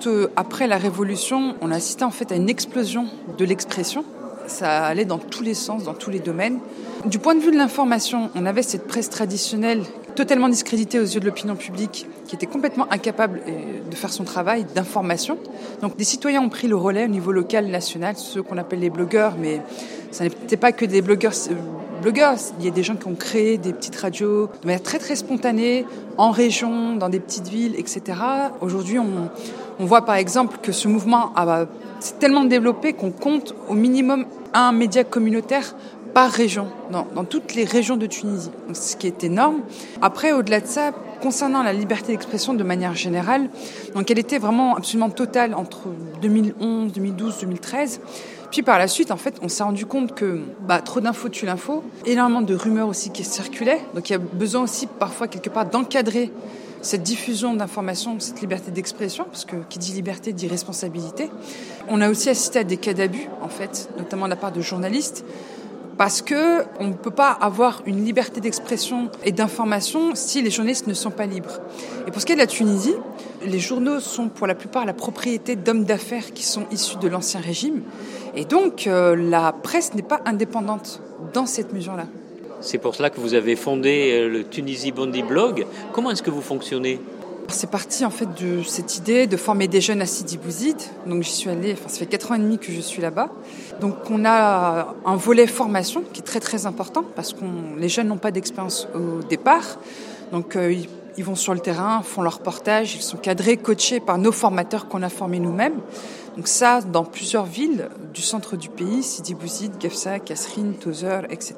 juste après la Révolution, on a assisté en fait à une explosion de l'expression. Ça allait dans tous les sens, dans tous les domaines. Du point de vue de l'information, on avait cette presse traditionnelle totalement discréditée aux yeux de l'opinion publique, qui était complètement incapable de faire son travail d'information. Donc des citoyens ont pris le relais au niveau local, national, ceux qu'on appelle les blogueurs, mais ça n'était pas que des blogueurs. Il y a des gens qui ont créé des petites radios de manière très très spontanée, en région, dans des petites villes, etc. Aujourd'hui, on voit par exemple que ce mouvement s'est tellement développé qu'on compte au minimum un média communautaire par région, dans toutes les régions de Tunisie, donc, ce qui est énorme. Après, au-delà de ça, concernant la liberté d'expression de manière générale, donc elle était vraiment absolument totale entre 2011, 2012, 2013. Puis par la suite, en fait, on s'est rendu compte que trop d'infos tue l'info, énormément de rumeurs aussi qui circulaient, donc il y a besoin aussi parfois quelque part d'encadrer cette diffusion d'informations, cette liberté d'expression, parce que qui dit liberté dit responsabilité. On a aussi assisté à des cas d'abus, en fait, notamment de la part de journalistes, parce que on ne peut pas avoir une liberté d'expression et d'information si les journalistes ne sont pas libres. Et pour ce qui est de la Tunisie, les journaux sont pour la plupart la propriété d'hommes d'affaires qui sont issus de l'ancien régime. Et donc, la presse n'est pas indépendante dans cette mesure-là. C'est pour cela que vous avez fondé le Tunisie Bondi Blog. Comment est-ce que vous fonctionnez ? C'est parti en fait de cette idée de former des jeunes à Sidi Bouzid. Donc j'y suis allée, ça fait 4 ans et demi que je suis là-bas. Donc on a un volet formation qui est très très important parce que les jeunes n'ont pas d'expérience au départ. Donc ils vont sur le terrain, font leur reportage, ils sont cadrés, coachés par nos formateurs qu'on a formés nous-mêmes. Donc ça, dans plusieurs villes du centre du pays, Sidi Bouzid, Gefsa, Kasserine, Tozeur, etc.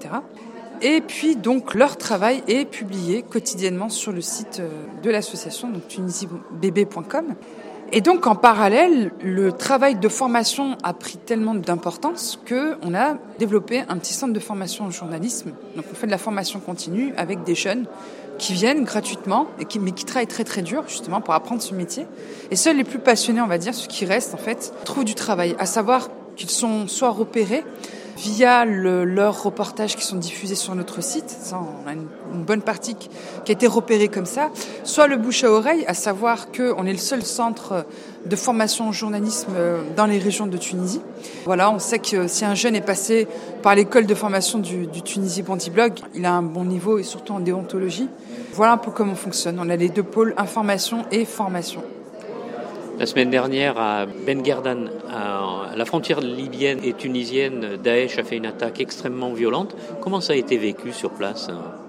Et puis donc leur travail est publié quotidiennement sur le site de l'association, donc tunisiebb.com. Et donc en parallèle, le travail de formation a pris tellement d'importance qu'on a développé un petit centre de formation en journalisme. Donc on fait de la formation continue avec des jeunes qui viennent gratuitement, mais qui travaillent très très dur justement pour apprendre ce métier. Et seuls les plus passionnés, on va dire, ceux qui restent en fait, trouvent du travail, à savoir qu'ils sont soit repérés via leurs reportages qui sont diffusés sur notre site. Ça, on a une bonne partie qui a été repérée comme ça. Soit le bouche à oreille, à savoir qu'on est le seul centre de formation en journalisme dans les régions de Tunisie. Voilà, on sait que si un jeune est passé par l'école de formation du Tunisie Bondi Blog, il a un bon niveau et surtout en déontologie. Voilà un peu comment on fonctionne. On a les deux pôles, information et formation. La semaine dernière, à Ben Guerdan, à la frontière libyenne et tunisienne, Daesh a fait une attaque extrêmement violente. Comment ça a été vécu sur place ?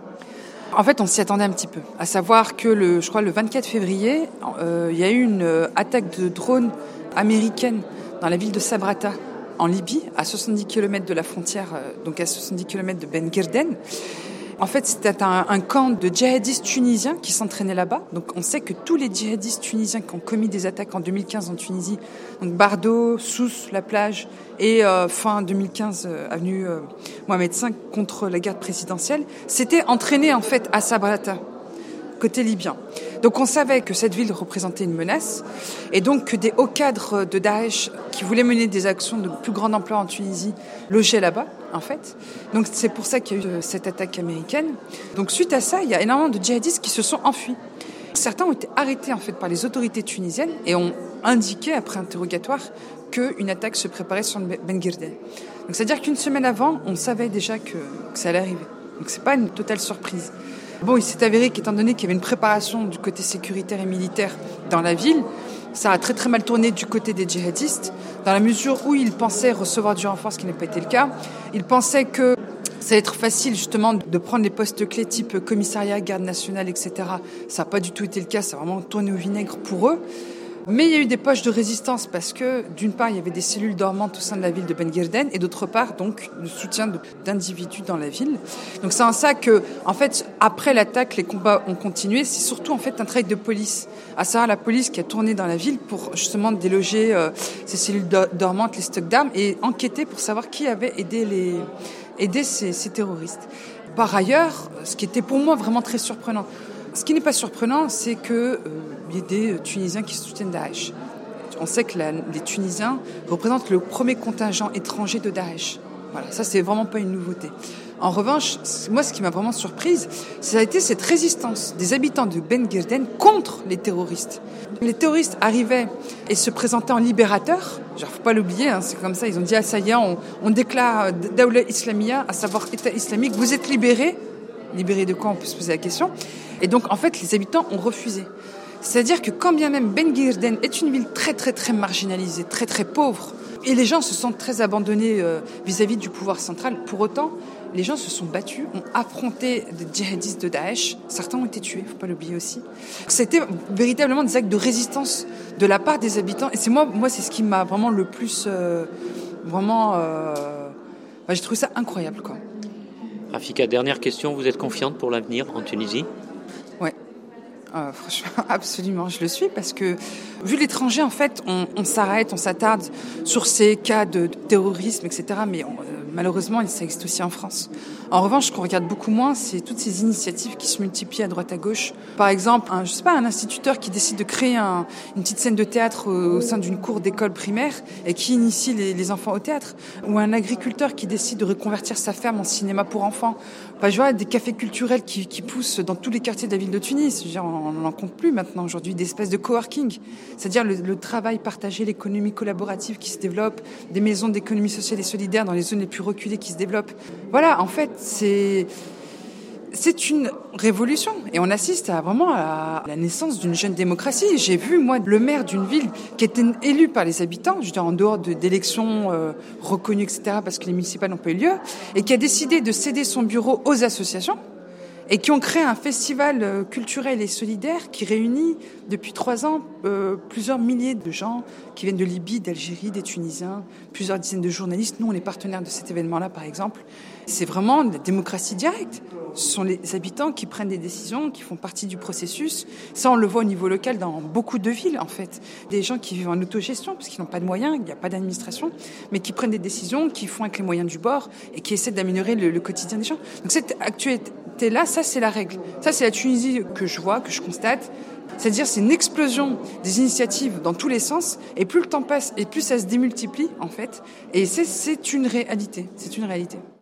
En fait, on s'y attendait un petit peu. À savoir que je crois le 24 février, il y a eu une attaque de drone américaine dans la ville de Sabrata, en Libye, à 70 km de la frontière, donc à 70 km de Ben Guerdan. En fait, c'était un camp de djihadistes tunisiens qui s'entraînaient là-bas. Donc, on sait que tous les djihadistes tunisiens qui ont commis des attaques en 2015 en Tunisie, donc Bardo, Sousse, La Plage et fin 2015 avenue Mohamed V contre la garde présidentielle, s'étaient entraînés en fait à Sabrata, côté libyen. Donc, on savait que cette ville représentait une menace et donc que des hauts cadres de Daesh qui voulaient mener des actions de plus grande ampleur en Tunisie logeaient là-bas. En fait. Donc c'est pour ça qu'il y a eu cette attaque américaine. Donc suite à ça, il y a énormément de djihadistes qui se sont enfuis. Certains ont été arrêtés en fait par les autorités tunisiennes et ont indiqué après interrogatoire qu'une attaque se préparait sur Ben Guerdan. Donc c'est-à-dire qu'une semaine avant, on savait déjà que ça allait arriver. Donc c'est pas une totale surprise. Bon, il s'est avéré qu'étant donné qu'il y avait une préparation du côté sécuritaire et militaire dans la ville, ça a très très mal tourné du côté des djihadistes, dans la mesure où ils pensaient recevoir du renfort, ce qui n'a pas été le cas. Ils pensaient que ça allait être facile justement de prendre les postes clés type commissariat, garde nationale, etc. Ça n'a pas du tout été le cas, ça a vraiment tourné au vinaigre pour eux. Mais il y a eu des poches de résistance parce que, d'une part, il y avait des cellules dormantes au sein de la ville de Ben Guerdan et d'autre part, donc, le soutien d'individus dans la ville. Donc, c'est en ça que, en fait, après l'attaque, les combats ont continué. C'est surtout, en fait, un travail de police. À savoir la police qui a tourné dans la ville pour, justement, déloger ces cellules dormantes, les stocks d'armes et enquêter pour savoir qui avait aidé ces terroristes. Par ailleurs, ce qui était pour moi vraiment très surprenant, ce qui n'est pas surprenant, c'est qu'il y ait des Tunisiens qui soutiennent Daesh. On sait que les Tunisiens représentent le premier contingent étranger de Daesh. Voilà, ça, c'est vraiment pas une nouveauté. En revanche, moi, ce qui m'a vraiment surprise, ça a été cette résistance des habitants de Ben Guirden contre les terroristes. Les terroristes arrivaient et se présentaient en libérateurs. Genre, faut pas l'oublier, hein, c'est comme ça. Ils ont dit, ah, ça y est, on déclare Daoula Islamia, à savoir État islamique. Vous êtes libérés. Libérés de quoi? On peut se poser la question. Et donc, en fait, les habitants ont refusé. C'est-à-dire que quand bien même Ben Guirden est une ville très, très, très marginalisée, très, très pauvre, et les gens se sentent très abandonnés vis-à-vis du pouvoir central, pour autant, les gens se sont battus, ont affronté des djihadistes de Daesh. Certains ont été tués, il ne faut pas l'oublier aussi. C'était véritablement des actes de résistance de la part des habitants. Et c'est moi c'est ce qui m'a vraiment le plus... j'ai trouvé ça incroyable, quoi. Rafika, dernière question, vous êtes confiante pour l'avenir en Tunisie? Ouais. Franchement, absolument, je le suis, parce que vu l'étranger, en fait, on s'arrête, on s'attarde sur ces cas de terrorisme, etc. Mais malheureusement, ça existe aussi en France. En revanche, ce qu'on regarde beaucoup moins, c'est toutes ces initiatives qui se multiplient à droite à gauche. Par exemple, un instituteur qui décide de créer une petite scène de théâtre au sein d'une cour d'école primaire et qui initie les enfants au théâtre. Ou un agriculteur qui décide de reconvertir sa ferme en cinéma pour enfants. Enfin, je vois des cafés culturels qui poussent dans tous les quartiers de la ville de Tunis. Je veux dire, on n'en compte plus maintenant aujourd'hui, des espèces de coworking. C'est-à-dire le travail partagé, l'économie collaborative qui se développe, des maisons d'économie sociale et solidaire dans les zones les plus reculées qui se développent. Voilà, en fait, c'est une révolution et on assiste vraiment à la naissance d'une jeune démocratie. J'ai vu, moi, le maire d'une ville qui était élu par les habitants, je veux dire, en dehors d'élections reconnues, etc., parce que les municipales n'ont pas eu lieu, et qui a décidé de céder son bureau aux associations et qui ont créé un festival culturel et solidaire qui réunit depuis 3 ans plusieurs milliers de gens qui viennent de Libye, d'Algérie, des Tunisiens, plusieurs dizaines de journalistes. Nous, on est partenaires de cet événement-là, par exemple. C'est vraiment la démocratie directe. Ce sont les habitants qui prennent des décisions, qui font partie du processus. Ça, on le voit au niveau local dans beaucoup de villes, en fait. Des gens qui vivent en autogestion, parce qu'ils n'ont pas de moyens, il n'y a pas d'administration, mais qui prennent des décisions, qui font avec les moyens du bord et qui essaient d'améliorer le quotidien des gens. Donc cette actualité-là, ça, c'est la règle. Ça, c'est la Tunisie que je vois, que je constate. C'est-à-dire, c'est une explosion des initiatives dans tous les sens, et plus le temps passe, et plus ça se démultiplie, en fait. Et c'est une réalité. C'est une réalité.